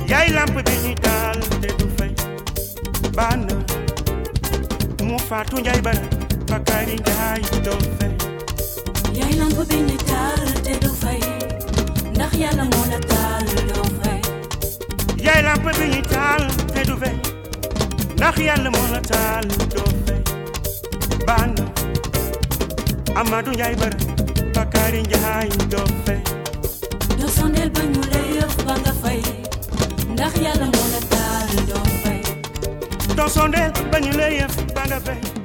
yaay lamp bi ñuy taal te du fay baana mu faatu njaay bara Bakari Njaay doo fay yaay lamp bi ñuy taal te du fay ndax yàlla moo la taal doo fay yaay lamp bi ñuy taal te du fay ndax yàlla moo la taal doo fay baana Amadou Njaay bara Bakari Njaay doo fay doo sondeel ba ñu lay yëf ba nga fay ndax yàlla moo la taal doo fay doo sondeel ba ñu lay yëf ba nga fay